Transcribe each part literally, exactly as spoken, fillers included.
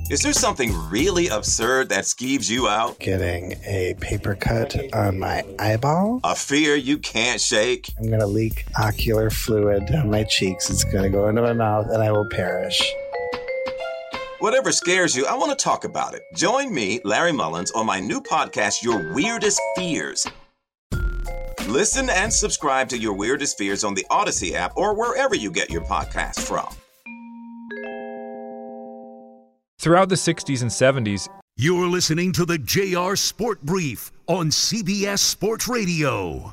Is there something really absurd that skeeves you out? Getting a paper cut on my eyeball? A fear you can't shake? I'm going to leak ocular fluid down my cheeks. It's going to go into my mouth and I will perish. Whatever scares you, I want to talk about it. Join me, Larry Mullins, on my new podcast, Your Weirdest Fears. Listen and subscribe to Your Weirdest Fears on the Odyssey app or wherever you get your podcasts from. Throughout the sixties and seventies, you're listening to the J R Sport Brief on C B S Sports Radio.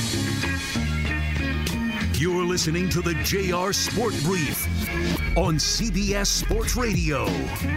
You're listening to the J R Sport Brief on C B S Sports Radio.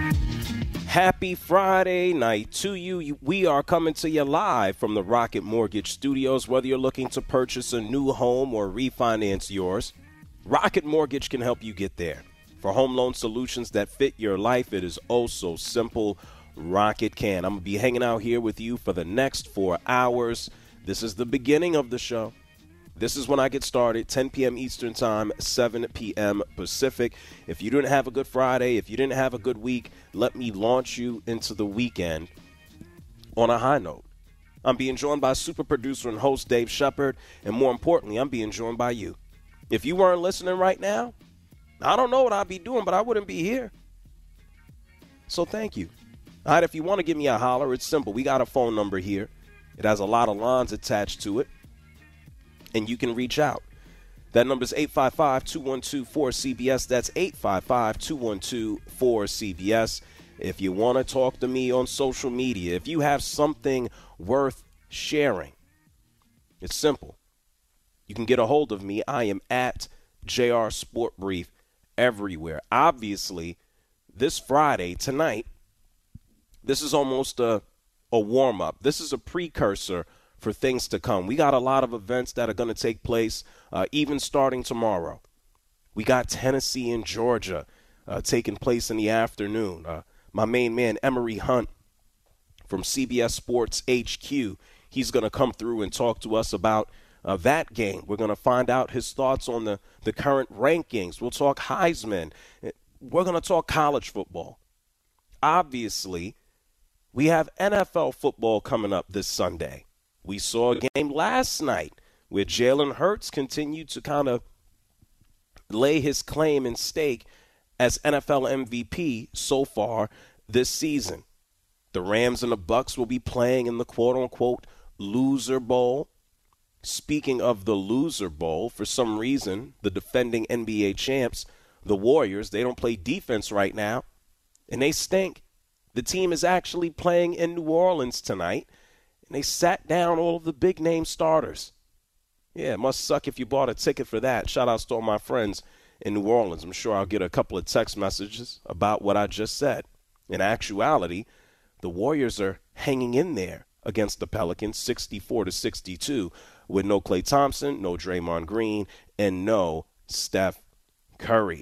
Happy Friday night to you. We are coming to you live from the Rocket Mortgage Studios. Whether you're looking to purchase a new home or refinance yours, Rocket Mortgage can help you get there. For home loan solutions that fit your life, it is oh so simple. Rocket can. I'm going to be hanging out here with you for the next four hours. This is the beginning of the show. This is when I get started, ten p.m. Eastern Time, seven p.m. Pacific. If you didn't have a good Friday, if you didn't have a good week, let me launch you into the weekend on a high note. I'm being joined by super producer and host Dave Shepard, and more importantly, I'm being joined by you. If you weren't listening right now, I don't know what I'd be doing, but I wouldn't be here. So thank you. All right, if you want to give me a holler, it's simple. We got a phone number here. It has a lot of lines attached to it, and you can reach out. That number is eight five five, two one two, four C B S. That's eight five five, two one two, four C B S. If you want to talk to me on social media, if you have something worth sharing, it's simple. You can get a hold of me. I am at J R Sport Brief everywhere. Obviously, this Friday, tonight, this is almost a, a warm-up. This is a precursor for things to come. We got a lot of events that are going to take place, uh, even starting tomorrow. We got Tennessee and Georgia uh, taking place in the afternoon. Uh, my main man, Emery Hunt from C B S Sports H Q, he's going to come through and talk to us about Uh, that game. We're going to find out his thoughts on the, the current rankings. We'll talk Heisman. We're going to talk college football. Obviously, we have N F L football coming up this Sunday. We saw a game last night where Jalen Hurts continued to kind of lay his claim in stake as N F L M V P so far this season. The Rams and the Bucs will be playing in the quote-unquote loser bowl. Speaking of the loser bowl, for some reason, the defending N B A champs, the Warriors, they don't play defense right now, and they stink. The team is actually playing in New Orleans tonight, and they sat down all of the big-name starters. Yeah, it must suck if you bought a ticket for that. Shout-outs to all my friends in New Orleans. I'm sure I'll get a couple of text messages about what I just said. In actuality, the Warriors are hanging in there against the Pelicans, sixty-four to sixty-two, with no Klay Thompson, no Draymond Green, and no Steph Curry.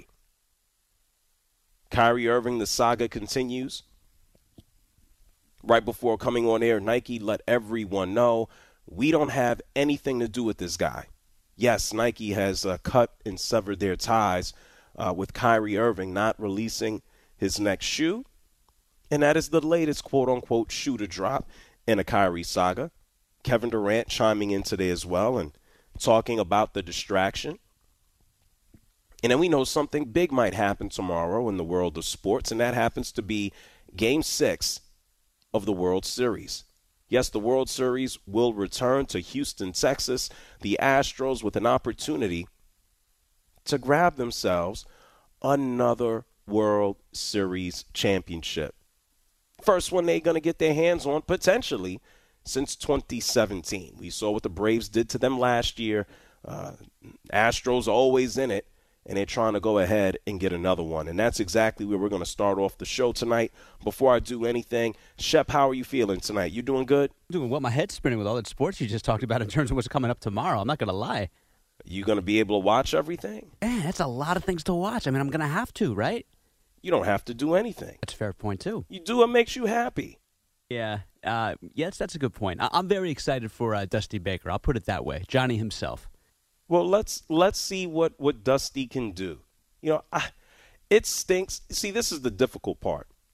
Kyrie Irving, the saga continues. Right before coming on air, Nike let everyone know we don't have anything to do with this guy. Yes, Nike has uh, cut and severed their ties uh, with Kyrie Irving not releasing his next shoe. And that is the latest quote-unquote shoe to drop in a Kyrie saga. Kevin Durant chiming in today as well and talking about the distraction. And then we know something big might happen tomorrow in the world of sports, and that happens to be Game six of the World Series. Yes, the World Series will return to Houston, Texas. The Astros with an opportunity to grab themselves another World Series championship. First one they're going to get their hands on, potentially, since twenty seventeen. We saw what the Braves did to them last year. Uh, Astros always in it, and they're trying to go ahead and get another one. And that's exactly where we're going to start off the show tonight. Before I do anything, Shep, how are you feeling tonight? You doing good? Doing well. My head's spinning with all that sports you just talked about in terms of what's coming up tomorrow. I'm not going to lie. You going to be able to watch everything? Man, that's a lot of things to watch. I mean, I'm going to have to, right? You don't have to do anything. That's a fair point, too. You do what makes you happy. Yeah. Uh, yes, that's a good point. I- I'm very excited for uh, Dusty Baker. I'll put it that way. Johnny himself. Well, let's let's see what, what Dusty can do. You know, I, it stinks. See, this is the difficult part.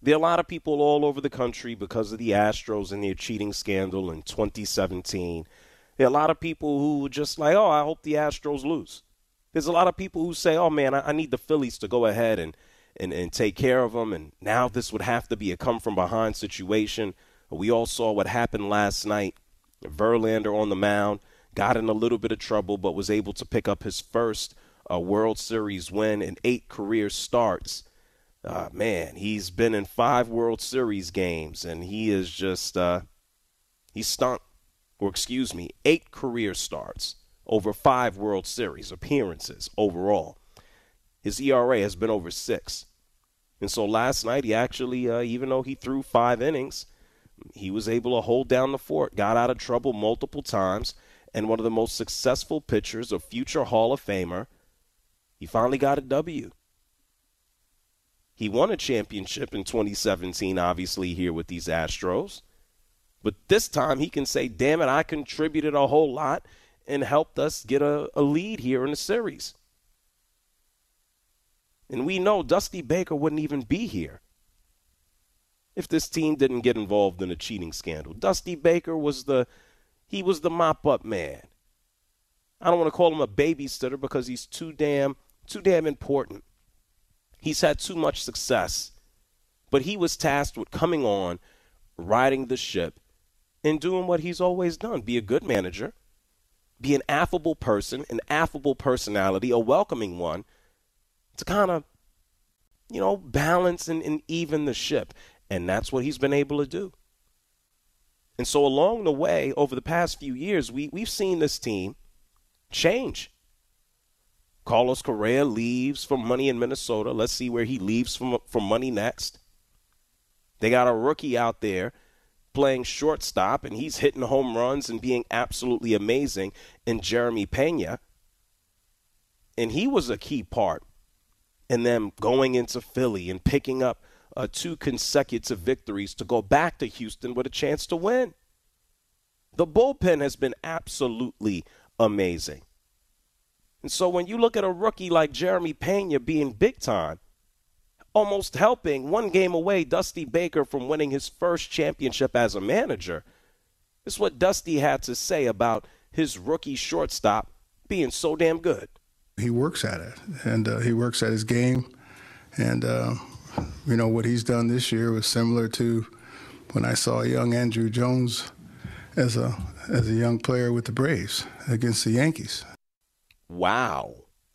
There are a lot of people all over the country because of the Astros and their cheating scandal in twenty seventeen. There are a lot of people who are just like, oh, I hope the Astros lose. There's a lot of people who say, oh, man, I, I need the Phillies to go ahead and, and, and take care of them. And now this would have to be a come-from-behind situation. We all saw what happened last night. Verlander on the mound got in a little bit of trouble but was able to pick up his first uh, World Series win in eight career starts. Uh, man, he's been in five World Series games, and he is just uh, – he's stunk. Or excuse me, eight career starts over five World Series appearances overall. His E R A has been over six. And so last night he actually, uh, even though he threw five innings, he was able to hold down the fort, got out of trouble multiple times, and one of the most successful pitchers, a future Hall of Famer, he finally got a W. He won a championship in twenty seventeen, obviously, here with these Astros. But this time he can say, damn it, I contributed a whole lot and helped us get a, a lead here in the series. And we know Dusty Baker wouldn't even be here if this team didn't get involved in a cheating scandal. Dusty Baker was the, he was the mop-up man. I don't want to call him a babysitter because he's too damn, too damn important. He's had too much success. But he was tasked with coming on, riding the ship, and doing what he's always done. Be a good manager. Be an affable person, an affable personality, a welcoming one, to kind of, you know, balance and, and even the ship. And that's what he's been able to do. And so along the way, over the past few years, we, we've seen this team change. Carlos Correa leaves for money in Minnesota. Let's see where he leaves from, for money next. They got a rookie out there playing shortstop, and he's hitting home runs and being absolutely amazing in Jeremy Pena. And he was a key part in them going into Philly and picking up uh, two consecutive victories to go back to Houston with a chance to win. The bullpen has been absolutely amazing. And so when you look at a rookie like Jeremy Pena being big time, almost helping one game away Dusty Baker from winning his first championship as a manager, this is what Dusty had to say about his rookie shortstop being so damn good. He works at it, and uh, he works at his game. And, uh, you know, what he's done this year was similar to when I saw young Andrew Jones as a as a young player with the Braves against the Yankees. Wow.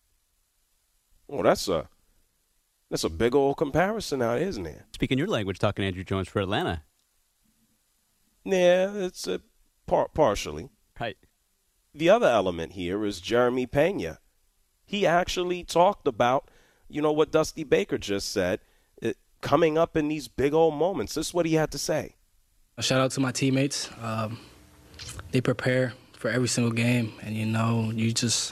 Well, that's a that's a big old comparison now, isn't it? Speaking your language, talking Andrew Jones for Atlanta. Yeah, it's a par- partially. Right. The other element here is Jeremy Pena. He actually talked about, you know, what Dusty Baker just said, it, coming up in these big old moments. This is what he had to say. A shout out to my teammates. Um, they prepare for every single game, and, you know, you just,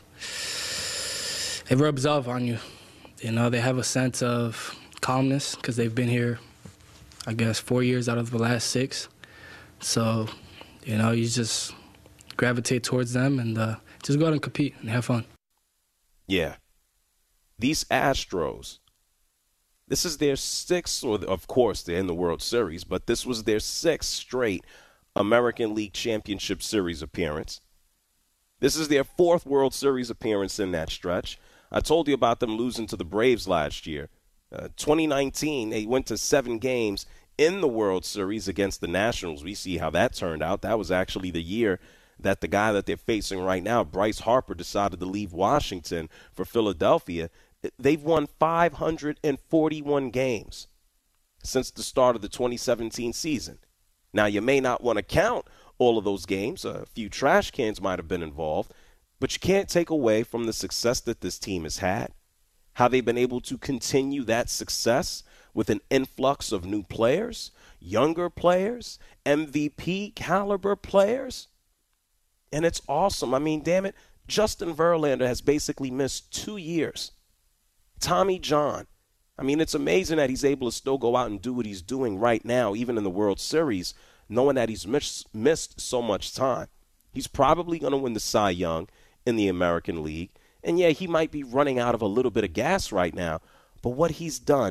it rubs off on you. You know, they have a sense of calmness because they've been here, I guess, four years out of the last six. So, you know, you just gravitate towards them and uh, just go out and compete and have fun. Yeah. These Astros, this is their sixth, or of course they're in the World Series, but this was their sixth straight American League Championship Series appearance. This is their fourth World Series appearance in that stretch. I told you about them losing to the Braves last year. Uh, twenty nineteen, they went to seven games in the World Series against the Nationals. We see how that turned out. That was actually the year that the guy that they're facing right now, Bryce Harper, decided to leave Washington for Philadelphia. They've won five hundred forty-one games since the start of the twenty seventeen season. Now, you may not want to count all of those games. A few trash cans might have been involved. But you can't take away from the success that this team has had, how they've been able to continue that success with an influx of new players, younger players, M V P caliber players. And it's awesome. I mean, damn it, Justin Verlander has basically missed two years. Tommy John. I mean, it's amazing that he's able to still go out and do what he's doing right now, even in the World Series, knowing that he's missed, missed so much time. He's probably going to win the Cy Young in the American League. And, yeah, he might be running out of a little bit of gas right now. But what he's done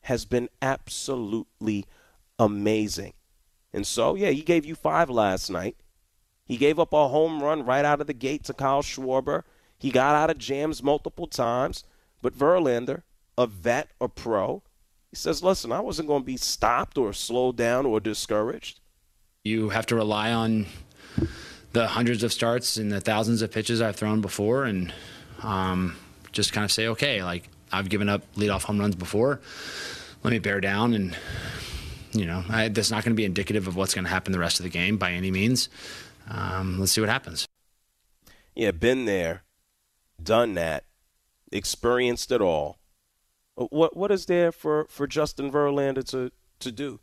has been absolutely amazing. And so, yeah, he gave you five last night. He gave up a home run right out of the gate to Kyle Schwarber. He got out of jams multiple times. But Verlander, a vet, a pro, he says, listen, I wasn't going to be stopped or slowed down or discouraged. You have to rely on the hundreds of starts and the thousands of pitches I've thrown before and um, just kind of say, okay, like I've given up leadoff home runs before. Let me bear down and, you know, I, that's not going to be indicative of what's going to happen the rest of the game by any means. Um, let's see what happens. Yeah, been there, done that, experienced it all. What What is there for, for Justin Verlander to, to do?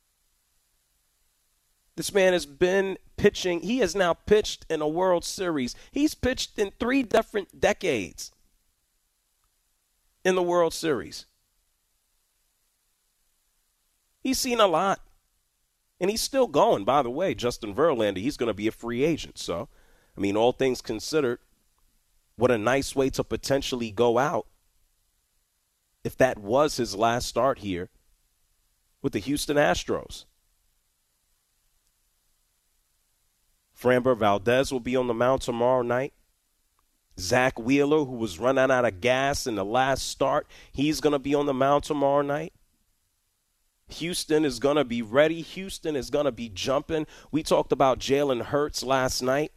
This man has been pitching. He has now pitched in a World Series. He's pitched in three different decades in the World Series. He's seen a lot. And he's still going, by the way. Justin Verlander, he's going to be a free agent. So, I mean, all things considered, what a nice way to potentially go out if that was his last start here with the Houston Astros. Framber Valdez will be on the mound tomorrow night. Zach Wheeler, who was running out of gas in the last start, he's going to be on the mound tomorrow night. Houston is going to be ready. Houston is going to be jumping. We talked about Jalen Hurts last night.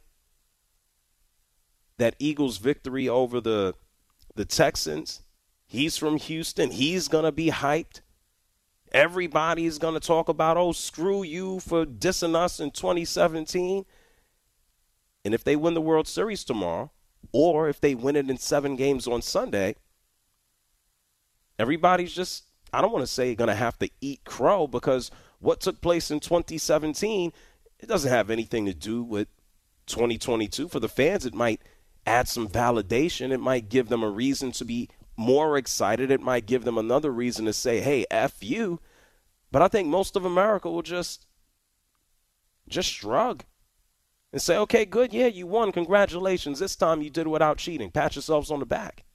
That Eagles victory over the, the Texans. He's from Houston. He's going to be hyped. Everybody's going to talk about, oh, screw you for dissing us in twenty seventeen. And if they win the World Series tomorrow, or if they win it in seven games on Sunday, everybody's just, I don't want to say going to have to eat crow, because what took place in twenty seventeen, it doesn't have anything to do with twenty twenty-two. For the fans, it might add some validation. It might give them a reason to be more excited. It might give them another reason to say, hey, F you. But I think most of America will just, just shrug and say, okay, good, yeah, you won. Congratulations. This time you did it without cheating. Pat yourselves on the back.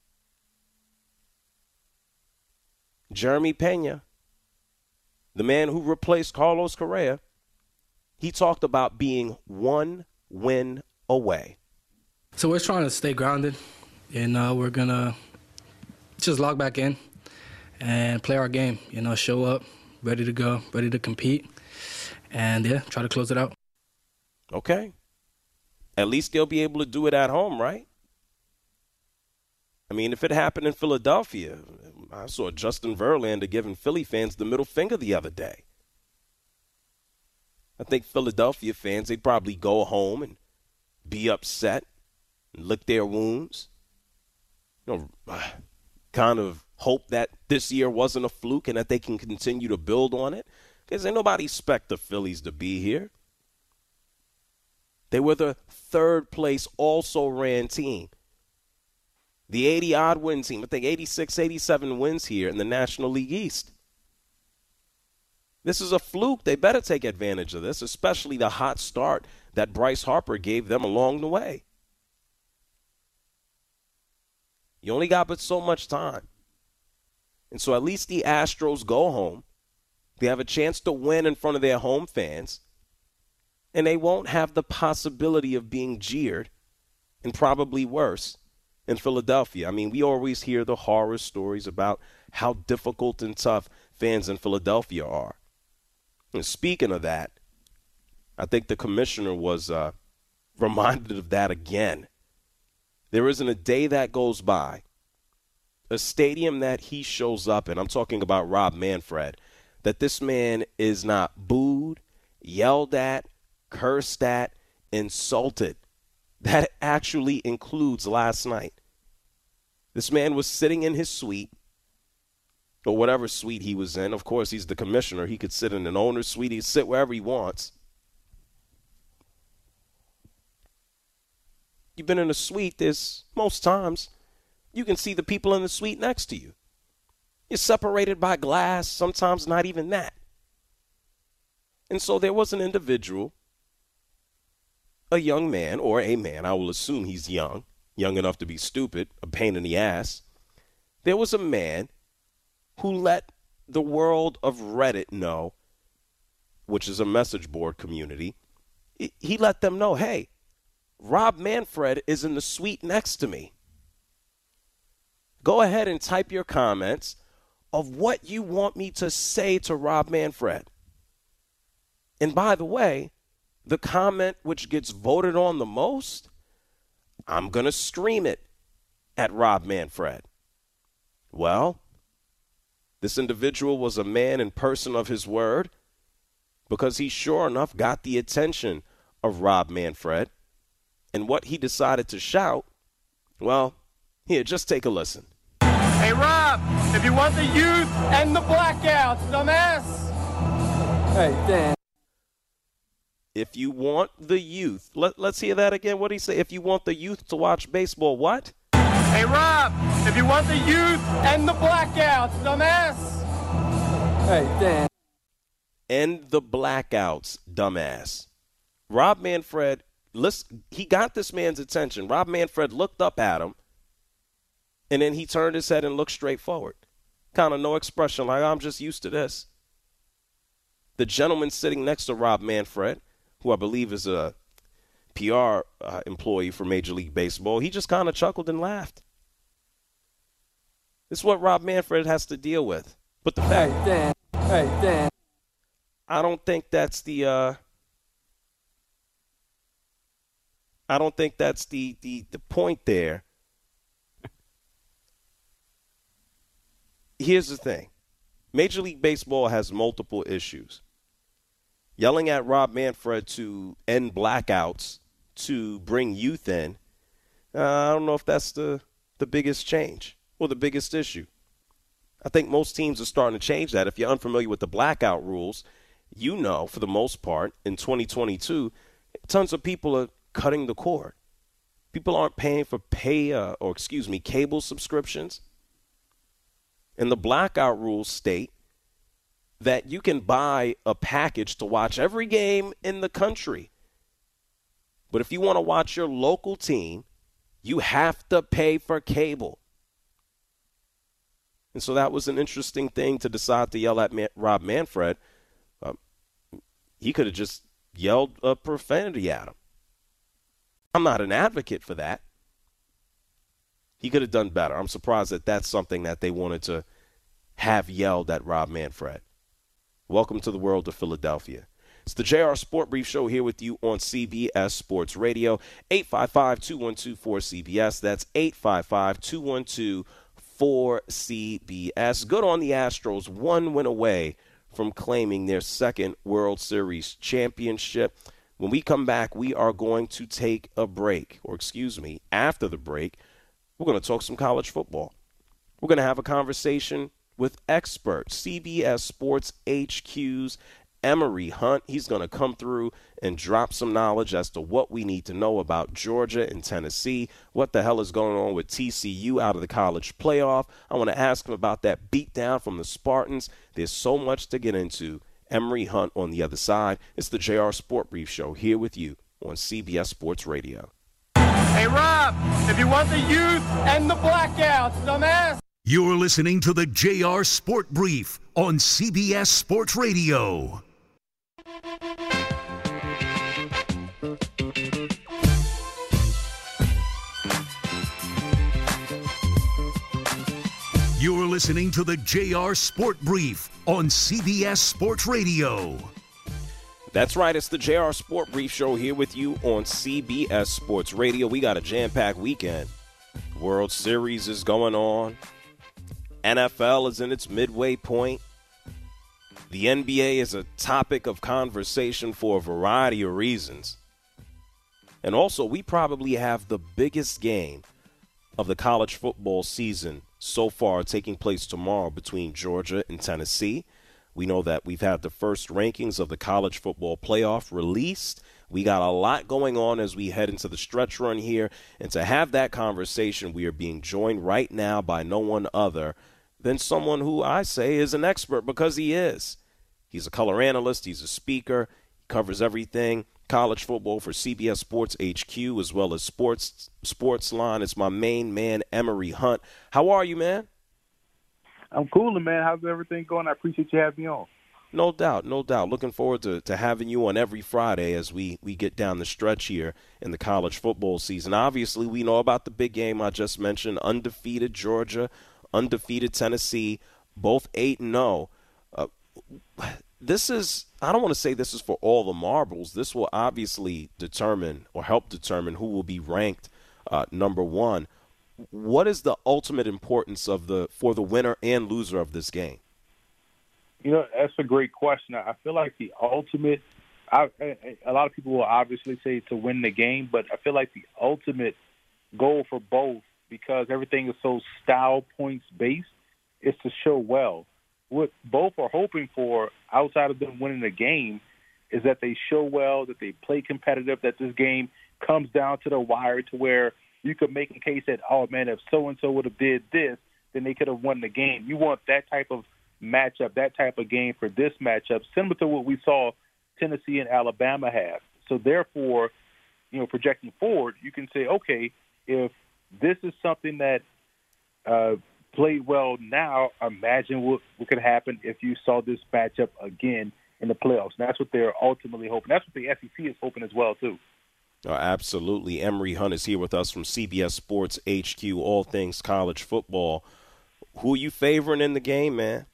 Jeremy Pena, the man who replaced Carlos Correa, he talked about being one win away. So we're trying to stay grounded, and uh, we're going to just log back in and play our game, you know, show up, ready to go, ready to compete, and, yeah, try to close it out. Okay. At least they'll be able to do it at home, right? I mean, if it happened in Philadelphia, I saw Justin Verlander giving Philly fans the middle finger the other day. I think Philadelphia fans, they'd probably go home and be upset and lick their wounds. You know, kind of hope that this year wasn't a fluke and that they can continue to build on it. Because ain't nobody expect the Phillies to be here. They were the third place also-ran team. The eighty-odd win team, I think eighty-six, eighty-seven wins here in the National League East. This is a fluke. They better take advantage of this, especially the hot start that Bryce Harper gave them along the way. You only got but so much time. And so at least the Astros go home. They have a chance to win in front of their home fans. And they won't have the possibility of being jeered, and probably worse, in Philadelphia. I mean, we always hear the horror stories about how difficult and tough fans in Philadelphia are. And speaking of that, I think the commissioner was uh, reminded of that again. There isn't a day that goes by, a stadium that he shows up in, I'm talking about Rob Manfred, that this man is not booed, yelled at, cursed at, insulted. That actually includes last night. This man was sitting in his suite, or whatever suite he was in. Of course, he's the commissioner. He could sit in an owner's suite. He could sit wherever he wants. You've been in a suite, there's most times you can see the people in the suite next to you. You're separated by glass, sometimes not even that. And so there was an individual, a young man, or a man, I will assume he's young, young enough to be stupid, a pain in the ass. There was a man who let the world of Reddit know, which is a message board community, he let them know, hey, Rob Manfred is in the suite next to me. Go ahead and type your comments of what you want me to say to Rob Manfred. And by the way, the comment which gets voted on the most, I'm going to stream it at Rob Manfred. Well, this individual was a man and person of his word, because he sure enough got the attention of Rob Manfred. And what he decided to shout, well, here, just take a listen. Hey, Rob, if you want the youth and the blackouts, dumbass. Hey, Dan. If you want the youth, let, let's hear that again. What did he say? If you want the youth to watch baseball, what? Hey, Rob, if you want the youth and the blackouts, dumbass. Hey, Dan. And the blackouts, dumbass. Rob Manfred, listen, he got this man's attention. Rob Manfred looked up at him, and then he turned his head and looked straight forward. Kind of no expression, like, I'm just used to this. The gentleman sitting next to Rob Manfred, who I believe is a P R uh, employee for Major League Baseball, he just kind of chuckled and laughed. This is what Rob Manfred has to deal with. But the fact, hey, Dan. Hey, Dan. I don't think that's the, uh, I don't think that's the, the, the point there. Here's the thing. Major League Baseball has multiple issues. Yelling at Rob Manfred to end blackouts, to bring youth in, uh, I don't know if that's the, the biggest change or the biggest issue. I think most teams are starting to change that. If you're unfamiliar with the blackout rules, you know, for the most part, in twenty twenty-two, tons of people are cutting the cord. People aren't paying for pay uh, or, excuse me, cable subscriptions. And the blackout rules state that you can buy a package to watch every game in the country. But if you want to watch your local team, you have to pay for cable. And so that was an interesting thing to decide to yell at Man- Rob Manfred. Um, he could have just yelled a profanity at him. I'm not an advocate for that. He could have done better. I'm surprised that that's something that they wanted to have yelled at Rob Manfred. Welcome to the world of Philadelphia. It's the J R Sport Brief Show here with you on C B S Sports Radio. eight five five, two one two, four C B S. That's eight five five, two one two, four C B S. Good on the Astros, one win away from claiming their second World Series championship. When we come back, we are going to take a break, or excuse me, after the break, we're going to talk some college football. We're going to have a conversation with expert C B S Sports H Q's Emory Hunt. He's going to come through and drop some knowledge as to what we need to know about Georgia and Tennessee, what the hell is going on with T C U out of the college playoff. I want to ask him about that beatdown from the Spartans. There's so much to get into. Emory Hunt on the other side. It's the J R Sport Brief Show here with you on C B S Sports Radio. Hey, Rob, if you want the youth and the blackouts, dumbass. You're listening to the J R Sport Brief on C B S Sports Radio. You're listening to the J R Sport Brief on C B S Sports Radio. That's right. It's the J R Sport Brief Show here with you on C B S Sports Radio. We got a jam-packed weekend. World Series is going on. N F L is in its midway point. The N B A is a topic of conversation for a variety of reasons. And also, we probably have the biggest game of the college football season so far taking place tomorrow between Georgia and Tennessee. We know that we've had the first rankings of the college football playoff released. We got a lot going on as we head into the stretch run here. And to have that conversation, we are being joined right now by no one other than someone who I say is an expert, because he is. He's a color analyst. He's a speaker. He covers everything college football for C B S Sports H Q as well as Sports Sportsline. It's my main man, Emory Hunt. How are you, man? I'm coolin', man. How's everything going? I appreciate you having me on. No doubt, no doubt. Looking forward to, to having you on every Friday as we, we get down the stretch here in the college football season. Obviously, we know about the big game I just mentioned, undefeated Georgia, undefeated Tennessee, both eight and oh. Uh, this is, I don't want to say this is for all the marbles. This will obviously determine or help determine who will be ranked uh, number one. What is the ultimate importance of the for the winner and loser of this game? You know, that's a great question. I feel like the ultimate, I, a lot of people will obviously say to win the game, but I feel like the ultimate goal for both, because everything is so style points based, is to show well. What both are hoping for outside of them winning the game is that they show well, that they play competitive, that this game comes down to the wire to where you could make a case that, oh, man, if so-and-so would have did this, then they could have won the game. You want that type of matchup, that type of game for this matchup, similar to what we saw Tennessee and Alabama have. So therefore, you know, projecting forward, you can say, okay, if this is something that uh, played well now, imagine what, what could happen if you saw this matchup again in the playoffs. And that's what they're ultimately hoping. That's what the S E C is hoping as well, too. Oh, absolutely. Emory Hunt is here with us from C B S Sports H Q, all things college football. Who are you favoring in the game, man?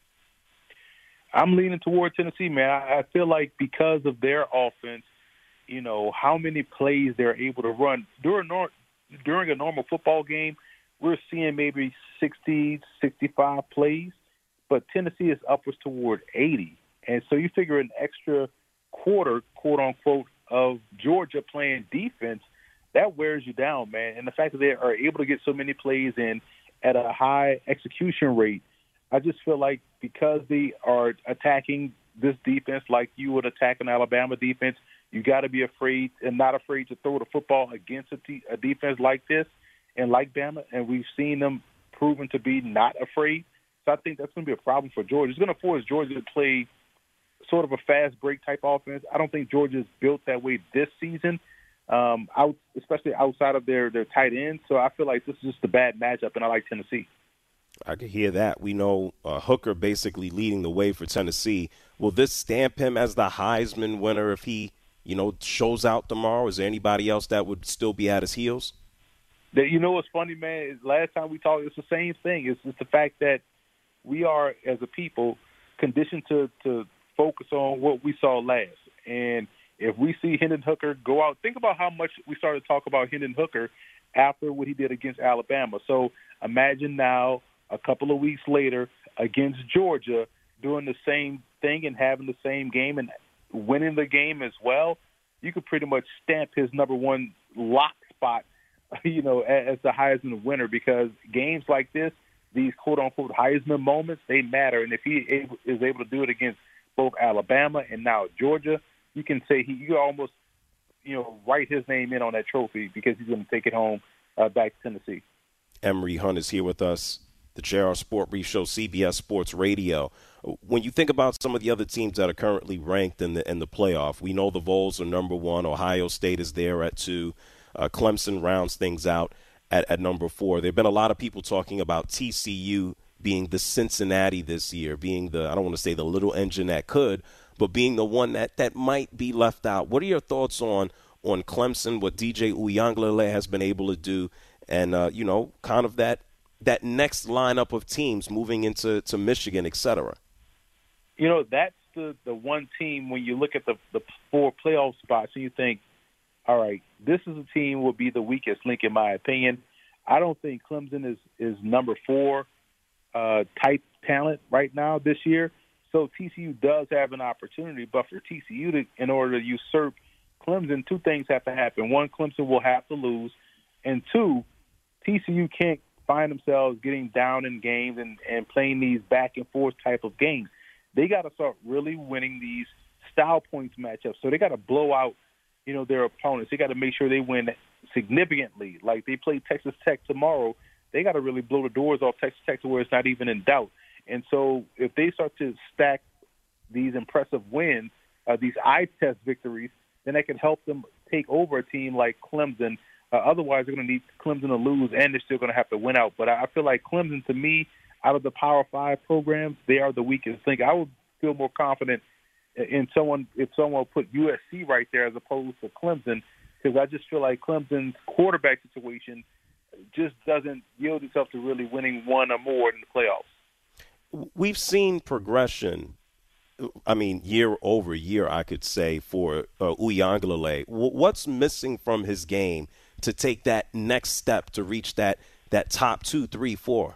I'm leaning toward Tennessee, man. I feel like because of their offense, you know, how many plays they're able to run. During, during a normal football game, we're seeing maybe sixty, sixty-five plays, but Tennessee is upwards toward eighty. And so you figure an extra quarter, quote-unquote, of Georgia playing defense, that wears you down, man. And the fact that they are able to get so many plays in at a high execution rate, I just feel like because they are attacking this defense like you would attack an Alabama defense, you got to be afraid and not afraid to throw the football against a, t- a defense like this and like Bama. And we've seen them proven to be not afraid. So I think that's going to be a problem for Georgia. It's going to force Georgia to play sort of a fast break type offense. I don't think Georgia's built that way this season, um, out, especially outside of their, their tight end. So I feel like this is just a bad matchup, and I like Tennessee. I can hear that. We know uh, Hooker basically leading the way for Tennessee. Will this stamp him as the Heisman winner if he, you know, shows out tomorrow? Is there anybody else that would still be at his heels? That, you know what's funny, man, is last time we talked, it's the same thing. It's just the fact that we are, as a people, conditioned to, to focus on what we saw last. And if we see Hendon Hooker go out, think about how much we started to talk about Hendon Hooker after what he did against Alabama. So imagine now, a couple of weeks later, against Georgia, doing the same thing and having the same game and winning the game as well. You could pretty much stamp his number one lock spot, you know, as the Heisman winner, because games like this, these quote-unquote Heisman moments, they matter. And if he is able to do it against both Alabama and now Georgia, you can say he, you almost, you know, write his name in on that trophy because he's going to take it home uh, back to Tennessee. Emory Hunt is here with us. The J R Sport Brief Show, C B S Sports Radio. When you think about some of the other teams that are currently ranked in the in the playoff, we know the Vols are number one. Ohio State is there at two. Uh, Clemson rounds things out at, at number four. There have been a lot of people talking about T C U being the Cincinnati this year, being the, I don't want to say the little engine that could, but being the one that, that might be left out. What are your thoughts on on Clemson, what D J Uiagalelei has been able to do, and, uh, you know, kind of that, that next lineup of teams moving into to Michigan, et cetera? You know, that's the, the one team when you look at the, the four playoff spots and you think, all right, this is a team will be the weakest link in my opinion. I don't think Clemson is, is number four uh, type talent right now this year. So T C U does have an opportunity, but for T C U to, in order to usurp Clemson, two things have to happen. One, Clemson will have to lose, and two, T C U can't find themselves getting down in games and, and playing these back and forth type of games. They got to start really winning these style points matchups. So they got to blow out, you know, their opponents. They got to make sure they win significantly. Like they play Texas Tech tomorrow, they got to really blow the doors off Texas Tech to where it's not even in doubt. And so if they start to stack these impressive wins, uh, these eye test victories, then that can help them take over a team like Clemson. Uh, otherwise, they're going to need Clemson to lose, and they're still going to have to win out. But I feel like Clemson, to me, out of the Power Five programs, they are the weakest link. I would feel more confident in someone if someone put U S C right there as opposed to Clemson, because I just feel like Clemson's quarterback situation just doesn't yield itself to really winning one or more in the playoffs. We've seen progression, I mean, year over year, I could say, for uh, Uiagalelei. What's missing from his game to take that next step to reach that, that top two, three, four?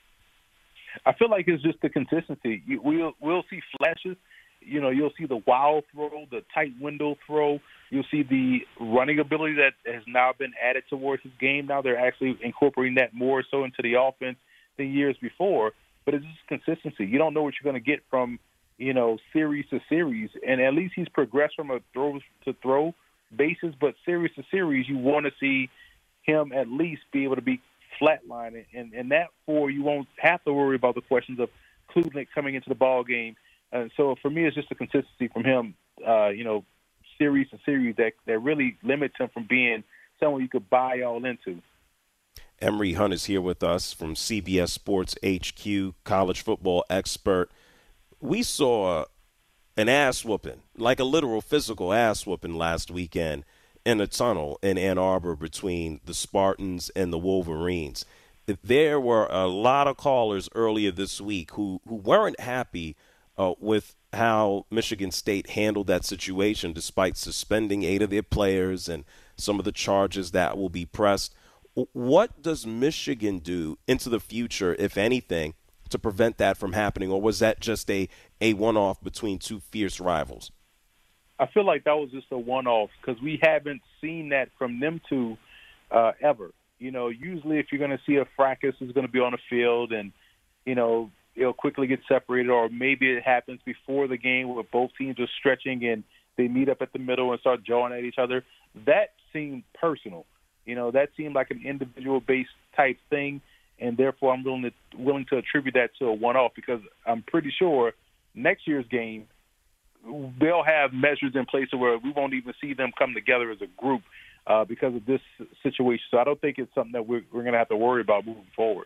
I feel like it's just the consistency. You, we'll, we'll see flashes. You know, you'll see the wild throw, the tight window throw. You'll see the running ability that has now been added towards his game. Now they're actually incorporating that more so into the offense than years before. But it's just consistency. You don't know what you're going to get from, you know, series to series. And at least he's progressed from a throw to throw basis. But series to series, you want to see him at least be able to be flatlining. And, and that for you won't have to worry about the questions of Klubnik coming into the ball game. Uh, so for me, it's just a consistency from him, uh, you know, series to series that, that really limits him from being someone you could buy all into. Emory Hunt is here with us from C B S Sports H Q, college football expert. We saw an ass whooping, like a literal physical ass whooping last weekend in a tunnel in Ann Arbor between the Spartans and the Wolverines. There were a lot of callers earlier this week who, who weren't happy Uh, with how Michigan State handled that situation despite suspending eight of their players and some of the charges that will be pressed. What does Michigan do into the future, if anything, to prevent that from happening? Or was that just a, a one-off between two fierce rivals? I feel like that was just a one-off because we haven't seen that from them two uh, ever. You know, usually if you're going to see a fracas, it's going to be on the field and, you know, it'll quickly get separated, or maybe it happens before the game where both teams are stretching and they meet up at the middle and start jawing at each other. That seemed personal. You know, that seemed like an individual-based type thing, and therefore I'm willing to, willing to attribute that to a one-off because I'm pretty sure next year's game they'll have measures in place where we won't even see them come together as a group uh, because of this situation. So I don't think it's something that we're, we're going to have to worry about moving forward.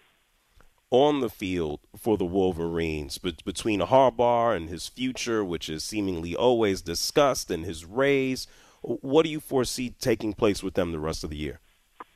On the field for the Wolverines, but between Harbaugh and his future, which is seemingly always discussed, and his raise, what do you foresee taking place with them the rest of the year?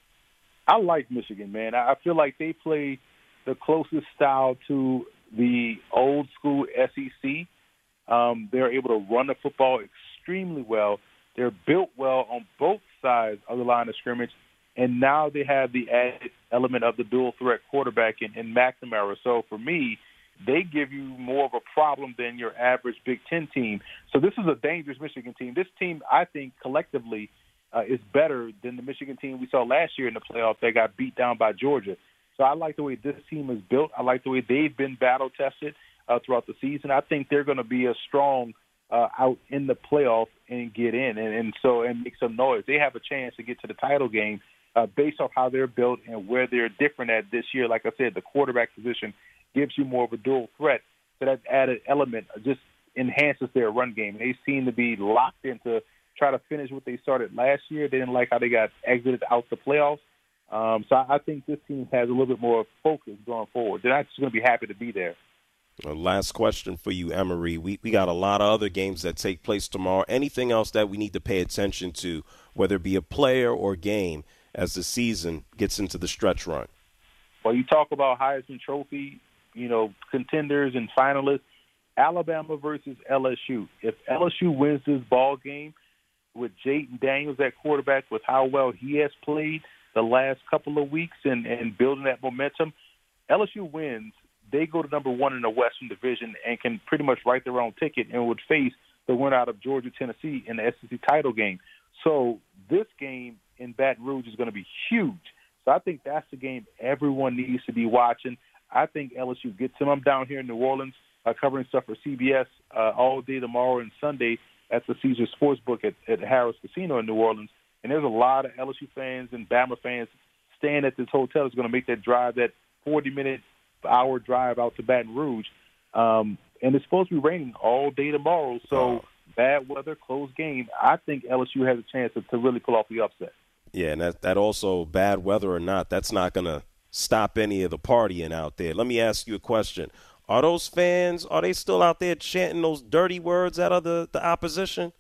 I like Michigan, man. I feel like they play the closest style to the old school S E C. Um, they're able to run the football extremely well. They're built well on both sides of the line of scrimmage. And now they have the added element of the dual threat quarterback in, in McNamara. So for me, they give you more of a problem than your average Big Ten team. So this is a dangerous Michigan team. This team, I think, collectively uh, is better than the Michigan team we saw last year in the playoffs that got beat down by Georgia. So I like the way this team is built. I like the way they've been battle-tested uh, throughout the season. I think they're going to be a strong uh, out in the playoff and get in and, and so and make some noise. They have a chance to get to the title game Uh, based off how they're built and where they're different at this year. Like I said, the quarterback position gives you more of a dual threat. So that added element just enhances their run game. They seem to be locked into try to finish what they started last year. They didn't like how they got exited out the playoffs. Um, so I, I think this team has a little bit more focus going forward. They're not just going to be happy to be there. Uh, last question for you, Emory. We, we got a lot of other games that take place tomorrow. Anything else that we need to pay attention to, whether it be a player or game, as the season gets into the stretch run? Well, you talk about Heisman Trophy, you know, contenders and finalists, Alabama versus L S U. If L S U wins this ball game with Jayden Daniels at quarterback, with how well he has played the last couple of weeks and, and building that momentum, L S U wins, they go to number one in the Western Division and can pretty much write their own ticket and would face the winner out of Georgia, Tennessee in the S E C title game. So this game in Baton Rouge is going to be huge. So I think that's the game everyone needs to be watching. I think L S U gets them. I'm down here in New Orleans uh, covering stuff for C B S uh, all day tomorrow and Sunday at the Caesars Sportsbook at, at Harris Casino in New Orleans. And there's a lot of L S U fans and Bama fans staying at this hotel is going to make that drive, that forty-minute, hour drive out to Baton Rouge. Um, and it's supposed to be raining all day tomorrow. So oh. bad weather, close game. I think L S U has a chance to, to really pull off the upset. Yeah, and that, that also, bad weather or not, that's not going to stop any of the partying out there. Let me ask you a question. Are those fans, are they still out there chanting those dirty words out of the, the opposition?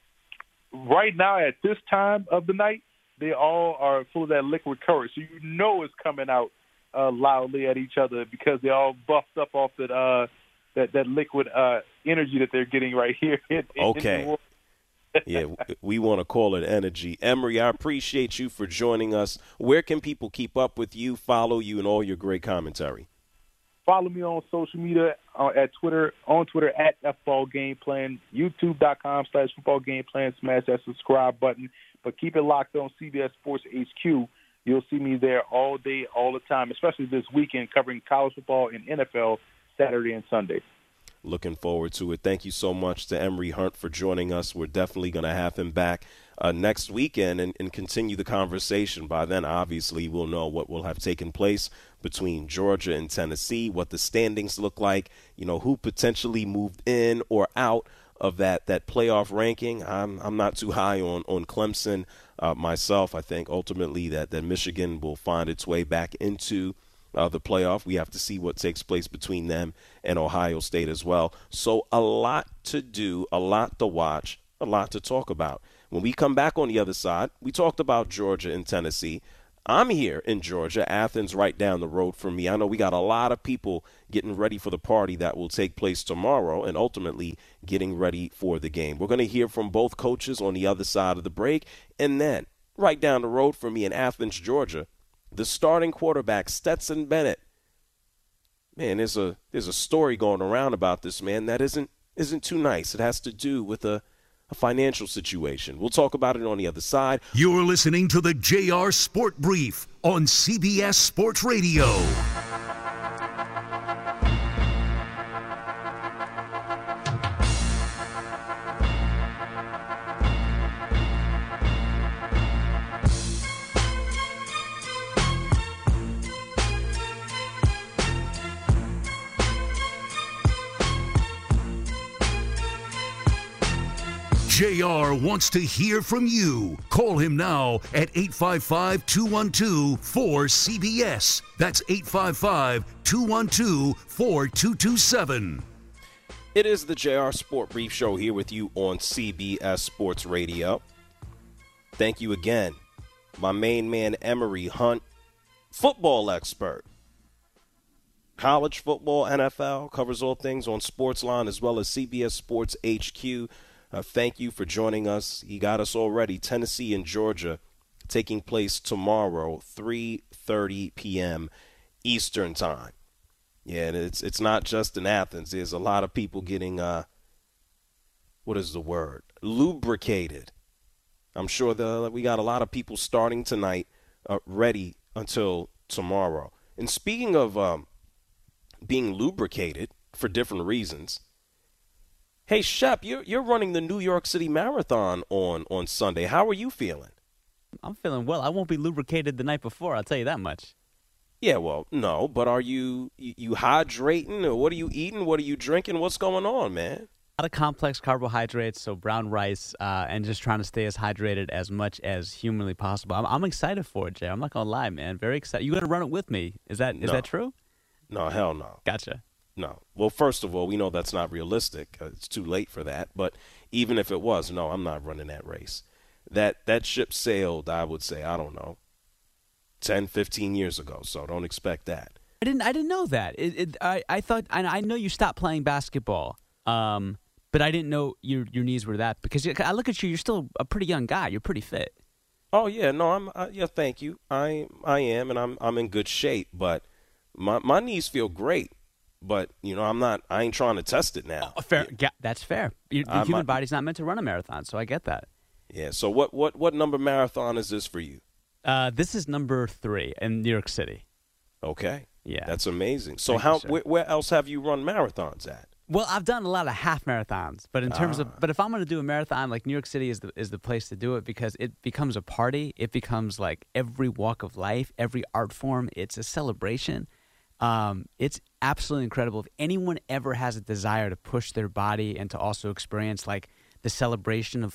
Right now, at this time of the night, they all are full of that liquid courage. So you know it's coming out uh, loudly at each other because they're all buffed up off that uh, that, that liquid uh, energy that they're getting right here. In, okay. In the yeah, we want to call it energy. Emory, I appreciate you for joining us. Where can people keep up with you, follow you, and all your great commentary? Follow me on social media uh, at Twitter, on Twitter at F Ball Game Plan, YouTube.com slash Football Game Plan. Smash that subscribe button. But keep it locked on C B S Sports H Q. You'll see me there all day, all the time, especially this weekend covering college football and N F L Saturday and Sunday. Looking forward to it. Thank you so much to Emory Hunt for joining us. We're definitely going to have him back uh, next weekend and, and continue the conversation. By then, obviously, we'll know what will have taken place between Georgia and Tennessee, what the standings look like, you know, who potentially moved in or out of that, that playoff ranking. I'm I'm not too high on, on Clemson uh, myself. I think ultimately that, that Michigan will find its way back into Uh, the playoff. We have to see what takes place between them and Ohio State as well. So a lot to do, a lot to watch, a lot to talk about. When we come back on the other side, we talked about Georgia and Tennessee. I'm here in Georgia, Athens right down the road from me. I know we got a lot of people getting ready for the party that will take place tomorrow and ultimately getting ready for the game. We're going to hear from both coaches on the other side of the break. And then right down the road from me in Athens, Georgia, the starting quarterback, Stetson Bennett. Man, there's a there's a story going around about this man that isn't isn't too nice. It has to do with a, a financial situation. We'll talk about it on the other side. You're listening to the J R Sport Brief on C B S Sports Radio. J R wants to hear from you. Call him now at eight five five, two one two, four C B S. That's eight five five, two one two, four two two seven. It is the J R Sport Brief Show here with you on C B S Sports Radio. Thank you again. My main man, Emory Hunt, football expert. College football, N F L, covers all things on Sportsline as well as C B S Sports H Q. Uh, thank you for joining us. He got us already. Tennessee and Georgia taking place tomorrow, three thirty p.m. Eastern time. Yeah, and it's it's not just in Athens. There's a lot of people getting, uh, what is the word, lubricated. I'm sure the, we got a lot of people starting tonight, uh, ready until tomorrow. And speaking of um, being lubricated for different reasons, hey, Shep, you're, you're running the New York City Marathon on, on Sunday. How are you feeling? I'm feeling well. I won't be lubricated the night before, I'll tell you that much. Yeah, well, no, but are you, you you hydrating, or what are you eating? What are you drinking? What's going on, man? A lot of complex carbohydrates, so brown rice, uh, and just trying to stay as hydrated as much as humanly possible. I'm, I'm excited for it, Jay. I'm not going to lie, man. Very excited. You got to run it with me. Is that is No. that true? No, hell no. Gotcha. No. Well, first of all, we know that's not realistic. Uh, it's too late for that. But even if it was, no, I'm not running that race. That that ship sailed, I would say, I don't know, ten, fifteen years ago. So don't expect that. I didn't. I didn't know that. It, it, I I thought. I, I know you stopped playing basketball, um, but I didn't know your your knees were that. Because you, I look at you, you're still a pretty young guy. You're pretty fit. Oh yeah, no, I'm. Uh, yeah, thank you. I I am, and I'm I'm in good shape. But my my knees feel great. But you know, I'm not. I ain't trying to test it now. Oh, fair. Yeah, that's fair. You, the I'm human not- body's not meant to run a marathon, so I get that. Yeah. So what what what number marathon is this for you? Uh, this is number three in New York City. Okay. Yeah. That's amazing. So Thank you, how sir. where, where else have you run marathons at? Well, I've done a lot of half marathons, but in terms Ah. of, but if I'm going to do a marathon, like New York City is the is the place to do it because it becomes a party. It becomes like every walk of life, every art form. It's a celebration. Um, it's absolutely incredible. If anyone ever has a desire to push their body and to also experience like the celebration of like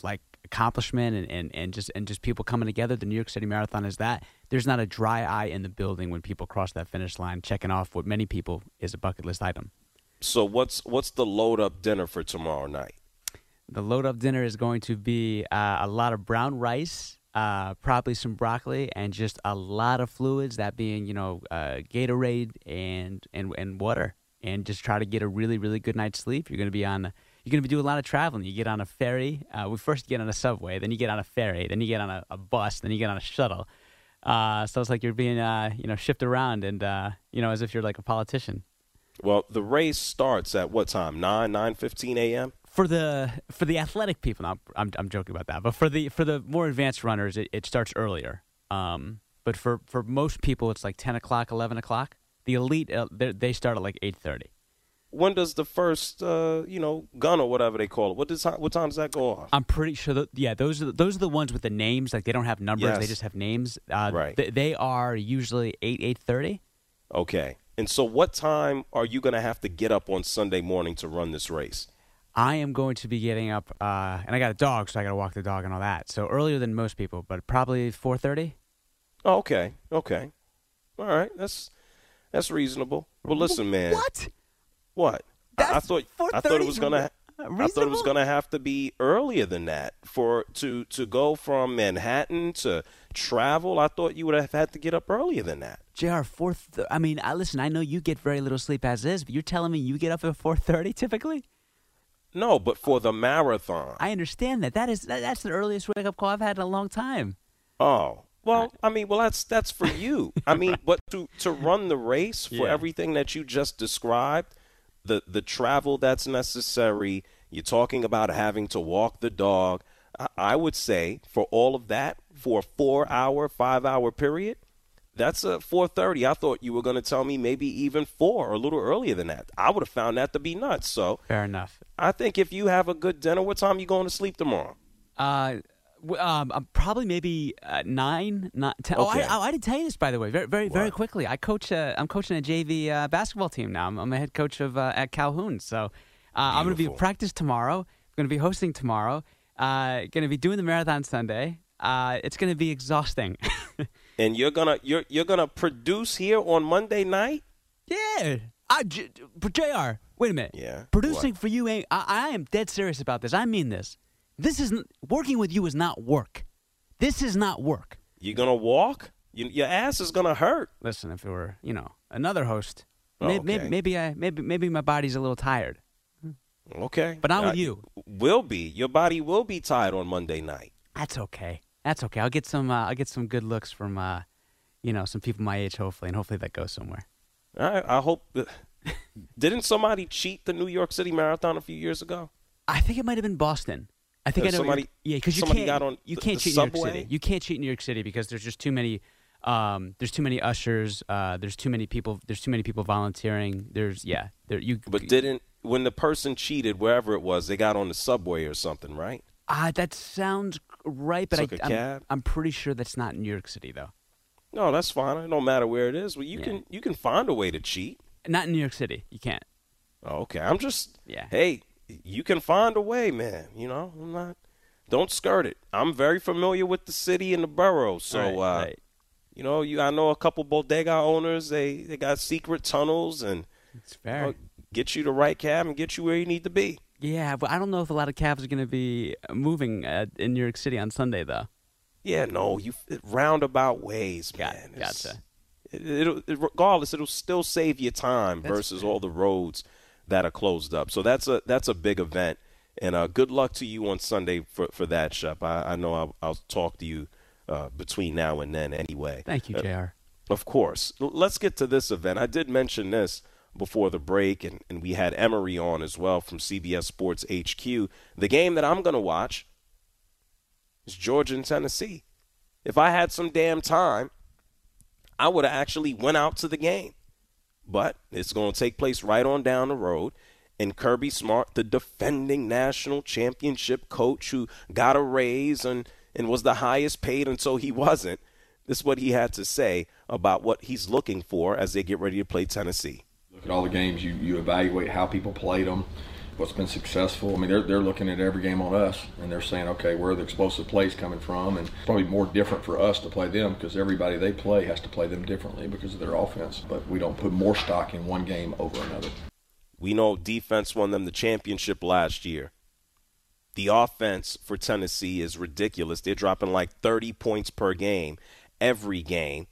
accomplishment and, and, and just and just people coming together. The New York City Marathon is that. There's not a dry eye in the building when people cross that finish line, checking off what many people is a bucket list item. So what's what's the load up dinner for tomorrow night? The load up dinner is going to be uh, a lot of brown rice, uh, probably some broccoli, and just a lot of fluids. That being, you know, uh, Gatorade and and and water, and just try to get a really really good night's sleep. You're going to be on. You're going to be doing a lot of traveling. You get on a ferry. Uh, we first get on a subway, then you get on a ferry, then you get on a, a bus, then you get on a shuttle. Uh, so it's like you're being, uh, you know, shipped around, and uh, you know, as if you're like a politician. Well, the race starts at what time? Nine, nine fifteen a.m. For the for the athletic people, no, I'm I'm joking about that. But for the for the more advanced runners, it, it starts earlier. Um, but for, for most people, it's like ten o'clock, eleven o'clock. The elite, uh, they start at like eight thirty. When does the first, uh, you know, gun or whatever they call it? What does what time does that go off? I'm pretty sure that yeah, those are the, those are the ones with the names. Like they don't have numbers; Yes. they just have names. Uh, Right. Th- they are usually eight eight thirty. Okay. And so what time are you going to have to get up on Sunday morning to run this race? I am going to be getting up, uh, and I got a dog, so I got to walk the dog and all that. So earlier than most people, but probably four thirty. Oh, okay. Okay. All right. That's that's reasonable. Well, listen, man. What? What? I, I thought I thought it was four thirty gonna. I thought it was gonna have to be earlier than that for to to go from Manhattan to travel. I thought you would have had to get up earlier than that. J R, four. Th- I mean, I listen. I know you get very little sleep as is, but you're telling me you get up at four thirty typically? No, but for the marathon. I understand that. That is that, that's the earliest wake up call I've had in a long time. Oh. Well, I mean, well, that's that's for you. I mean, but to to run the race for Yeah. everything that you just described, the the travel that's necessary, you're talking about having to walk the dog. I, I would say for all of that, for a four-hour, five-hour period, that's a four thirty. I thought you were going to tell me maybe even four or a little earlier than that. I would have found that to be nuts. So Fair enough. I think if you have a good dinner, what time you going to sleep tomorrow? Uh, w- um, I'm probably maybe uh, nine, not ten. Okay. Oh, I, I didn't tell you this, by the way. Very, very, very What? quickly. I coach. Uh, I'm coaching a J V uh, basketball team now. I'm, I'm a head coach of uh, at Calhoun. So uh, I'm going to be at Beautiful. practice tomorrow. I'm going to be hosting tomorrow. Uh, going to be doing the marathon Sunday. Uh, it's going to be exhausting. And you're gonna you're you're gonna produce here on Monday night? Yeah. I, J- but J R, wait a minute. Yeah. Producing What? for you ain't. I, I am dead serious about this. I mean this. This is working with you is not work. This is not work. You gonna walk? You, your ass is gonna hurt. Listen, if it were, you know, another host, Oh, may, okay. maybe, maybe I, maybe, maybe my body's a little tired. Okay. But not with Uh, you. Will be. Your body will be tired on Monday night. That's okay. That's okay. I'll get some. Uh, I'll get some good looks from, uh, you know, some people my age, hopefully, and hopefully that goes somewhere. All right. I hope. That, didn't somebody cheat the New York City Marathon a few years ago? I think it might have been Boston. I think Uh, I know. what somebody- you're- yeah, because you somebody can't. got on you the- can't the cheat in New York subway? City. You can't cheat in New York City because there's just too many. Um, there's too many ushers. Uh, there's too many people. There's too many people volunteering. There's yeah. There you. But didn't when the person cheated, wherever it was, they got on the subway or something, right? Ah, that sounds right, but Took I, a I'm, cab? I'm pretty sure that's not in New York City though. No, that's fine. It don't matter where it is. Well, you Yeah. can you can find a way to cheat. Not in New York City. You can't. Oh, okay. I'm just Yeah. Hey, you can find a way, man. You know, I'm not. Don't skirt it. I'm very familiar with the city and the borough, so Right, uh, right. you know, you I know a couple bodega owners. They they got secret tunnels and It's fair. uh, get you the right cab and get you where you need to be. Yeah, but I don't know if a lot of cabs are going to be moving uh, in New York City on Sunday though. Yeah, no, you it, roundabout ways, Got- man. It's- gotcha. It, it'll, it, regardless, it'll still save you time That's versus fair. all the roads that are closed up. So that's a that's a big event, and uh, good luck to you on Sunday for for that, Shep. I, I know I'll, I'll talk to you uh, between now and then anyway. Thank you, Uh, J R. Of course. L- Let's get to this event. I did mention this before the break, and, and we had Emery on as well from C B S Sports H Q. The game that I'm going to watch is Georgia and Tennessee. If I had some damn time, I would have actually went out to the game. But it's going to take place right on down the road. And Kirby Smart, the defending national championship coach who got a raise and, and was the highest paid until he wasn't, this is what he had to say about what he's looking for as they get ready to play Tennessee. Look at all the games, you, you evaluate how people played them. what's been successful. I mean, they're, they're looking at every game on us, and they're saying, okay, where are the explosive plays coming from? And probably more different for us to play them because everybody they play has to play them differently because of their offense. But we don't put more stock in one game over another. We know defense won them the championship last year. The offense for Tennessee is ridiculous. They're dropping like thirty points per game every game.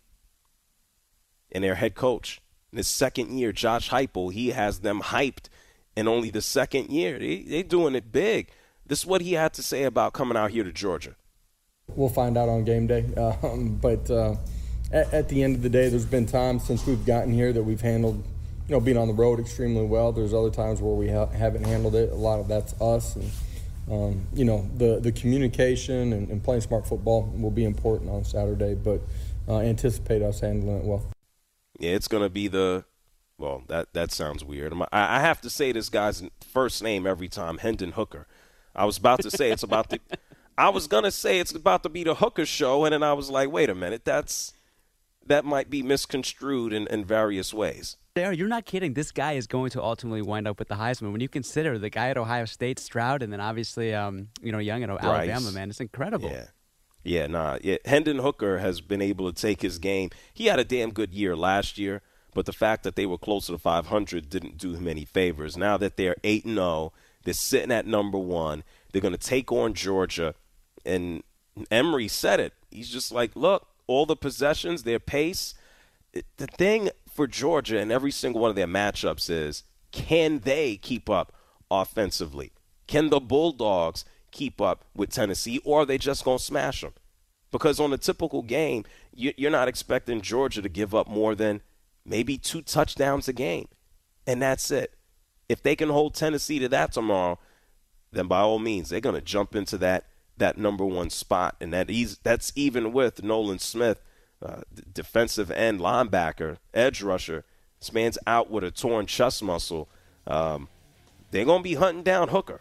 And their head coach, in his second year, Josh Heupel, he has them hyped in only the second year. They, they're doing it big. This is what he had to say about coming out here to Georgia. We'll find out on game day. Um, but uh, at, at the end of the day, there's been times since we've gotten here that we've handled, you know, being on the road extremely well. There's other times where we ha- haven't handled it. A lot of that's us. And, um, you know, the, the communication and, and playing smart football will be important on Saturday, but uh, anticipate us handling it well. Yeah, it's going to be the – well, that, that sounds weird. I, I have to say this guy's first name every time, Hendon Hooker. I was about to say it's about the – I was going to say it's about to be the Hooker show, and then I was like, wait a minute, that's – that might be misconstrued in, in various ways. You're not kidding. This guy is going to ultimately wind up with the Heisman. When you consider the guy at Ohio State, Stroud, and then obviously, um, you know, Young at Alabama, man, it's incredible. Yeah, yeah, nah. Yeah. Hendon Hooker has been able to take his game. He had a damn good year last year, but the fact that they were closer to five hundred didn't do him any favors. Now that they're eight and oh, they're sitting at number one. They're going to take on Georgia, and Emory said it. He's just like, look, all the possessions, their pace. It, the thing for Georgia in every single one of their matchups is, can they keep up offensively? Can the Bulldogs keep up with Tennessee, or are they just going to smash them? Because on a typical game, you're not expecting Georgia to give up more than maybe two touchdowns a game, and that's it. If they can hold Tennessee to that tomorrow, then by all means, they're going to jump into that that number one spot, and that is, that's even with Nolan Smith, uh, defensive end linebacker, edge rusher. This man's out with a torn chest muscle. Um, they're going to be hunting down Hooker.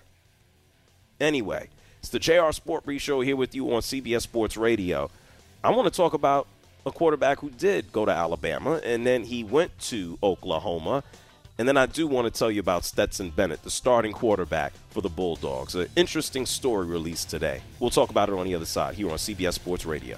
Anyway, it's the J R Sport Brief Show here with you on C B S Sports Radio. I want to talk about a quarterback who did go to Alabama, and then he went to Oklahoma. And then I do want to tell you about Stetson Bennett, the starting quarterback for the Bulldogs. An interesting story released today. We'll talk about it on the other side here on C B S Sports Radio.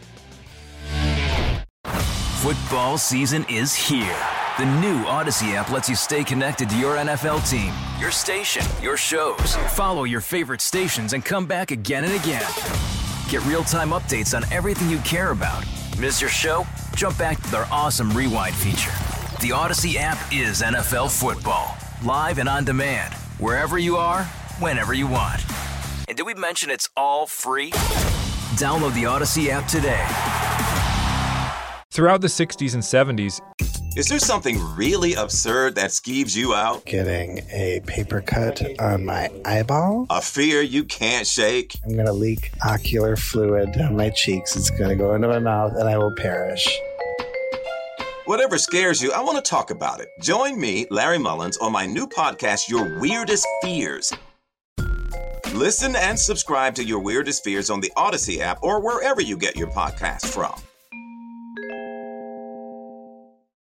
Football season is here. The new Odyssey app lets you stay connected to your N F L team, your station, your shows. Follow your favorite stations and come back again and again. Get real-time updates on everything you care about. Miss your show? Jump back to their awesome Rewind feature. The Odyssey app is N F L football, live and on demand, wherever you are, whenever you want. And did we mention it's all free? Download the Odyssey app today. Throughout the sixties and seventies, is there something really absurd that skeeves you out? Getting a paper cut on my eyeball. A fear you can't shake. I'm going to leak ocular fluid down my cheeks. It's going to go into my mouth and I will perish. Whatever scares you, I want to talk about it. Join me, Larry Mullins, on my new podcast, Your Weirdest Fears. Listen and subscribe to Your Weirdest Fears on the Odyssey app or wherever you get your podcasts from.